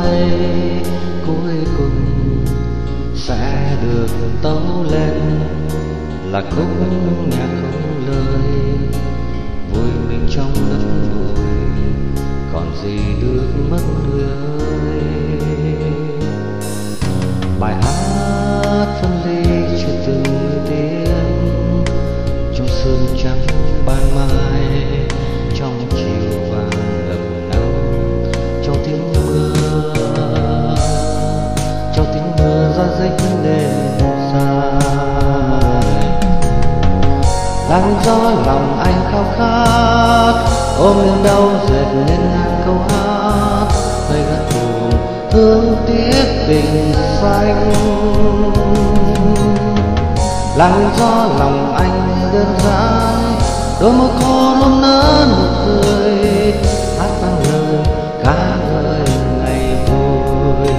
tay cuối cùng sẽ được tấu lên là khúc nhạc không lời, vui mình trong đất bụi còn gì được mất người ơi. Bài hát phân ly chưa từng tiếng trong sương trắng ban mai, trong chiều vàng đậm nắng, trong tiếng mưa ra dích đêm dài. Làn gió lòng anh khao khát ôm lên đau dệt nên ngàn câu hát về gắt buồn thương tiếc tình xanh. Làn gió lòng anh đơn giản đôi môi khô luôn nở nụ cười, hát vang lời ca ngợi ngày vui.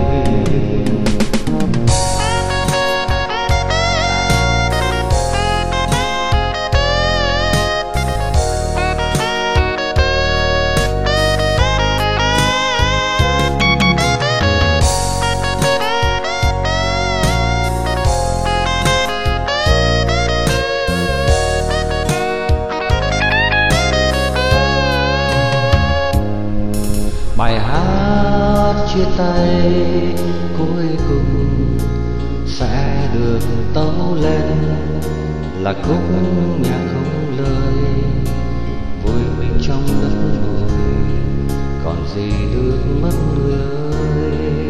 Bài hát chia tay cuối cùng sẽ được tấu lên là khúc nhạc không lời, vui mình trong đất bụi còn gì được mất người ơi.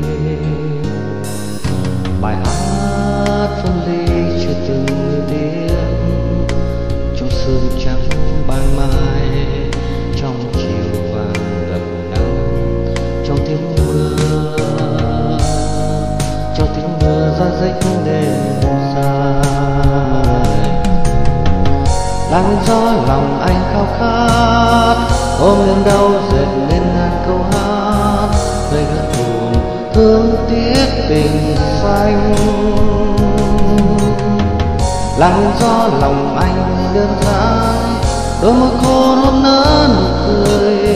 Bài hát phân ly chưa từng tiếng trong sương trắng ban mai, trong chiều vàng đậm nắng, trong tiếng mưa ra dích đêm dài. Làn gió lòng anh khao khát ôm lên đau dệt nên ngàn câu hát về gắt buồn thương tiếc tình xanh. Làn gió lòng anh đơn giản đôi môi khô luôn nở nụ cười,